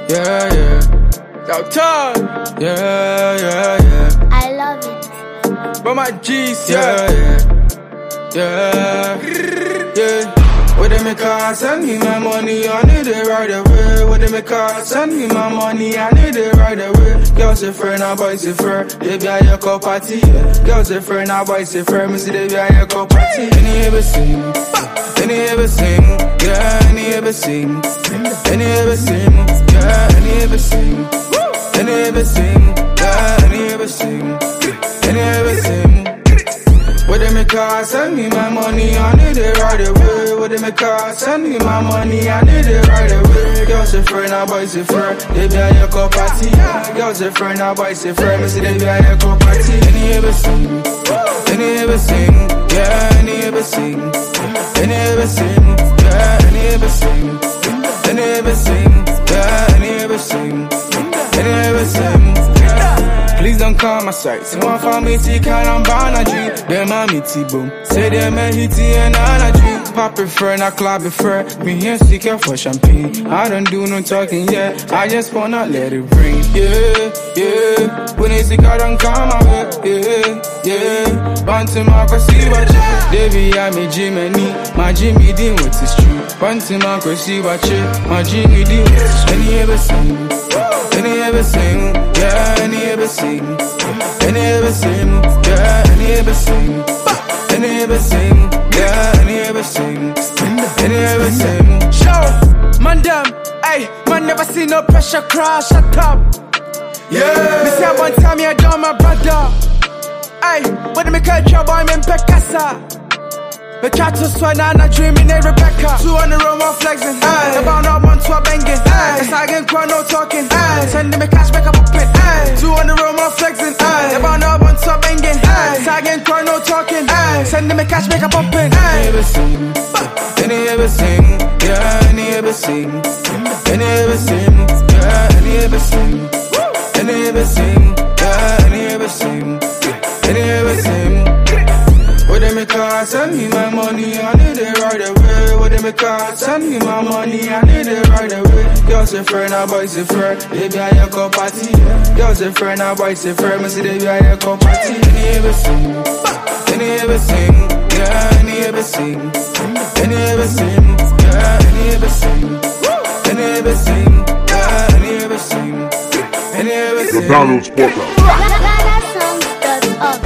Yeah, yeah. Yo, Todd. Yeah. I love it. But my G's, yeah. What they make her send me my money, I need it right away. What they make her send me my money, I need it right away. Girls say friend, now boys say friend. They be at your cup party. Girls say friend, now boys say friend. Me see they be at your cup party. Any ever sing, yeah. Any ever sing, yeah. Any ever sing, yeah. Any ever sing, What they make her send me my money, I need it right away. What they make her send me my money, I need it right away. Girls say friend, now boys say friend. They be at your cup party. Girls say friend, now boys say friend. Me see they be at your cup party. Any ever sing, yeah. Any ever sing, yeah. Any ever sing, yeah. Any ever sing, Please don't call my site. Someone for me, see, can I'm bound a dream. Them a me T-boom. Say them a hitty and on a dream. Pop prefer, not club prefer. Me here seeking for champagne. I don't do no talking yet. I just wanna let it ring. Yeah. When they sick, I don't come my way. Yeah. Bound to Marco, see what you. Davey, I'm a Jimmy. My Jimmy Dean, what's his true? Bound to Marco, see what you. My Jimmy Dean, what's his true? Any ever sing, yeah. Any ever sing, yeah. Any ever sing, yeah. Any ever sing, Show, man damn, ayy, man never see no pressure crash, shut up. Yeah. Me say one time you done my brother. Ayy, when me catch your boy, I'm in Pekasa. Me try to swear now, I'm dreaming in Rebecca. 200 room, one flexing. The bound up one to a banging. It's like in crowd, no talking. Sending me cash back up a pit. 200 room, one flexing. The bound up one to a banging. It's like in crowd, no talking. Sending me cash back up a pit. Any ever sing, yeah. Any ever sing, yeah. Any ever sing, yeah. Any ever sing. What they make her send me my money, I need it right away. What they make her send me my money, I need it right away. Girls say friend, now boys say friend. They be at your cup party. Girls say friend, now boys say friend. Me see they be at your cup party. Any ever sing, yeah. Any ever sing, yeah. Any ever sing, yeah. The Donald's Podcast. GhanaSongs.org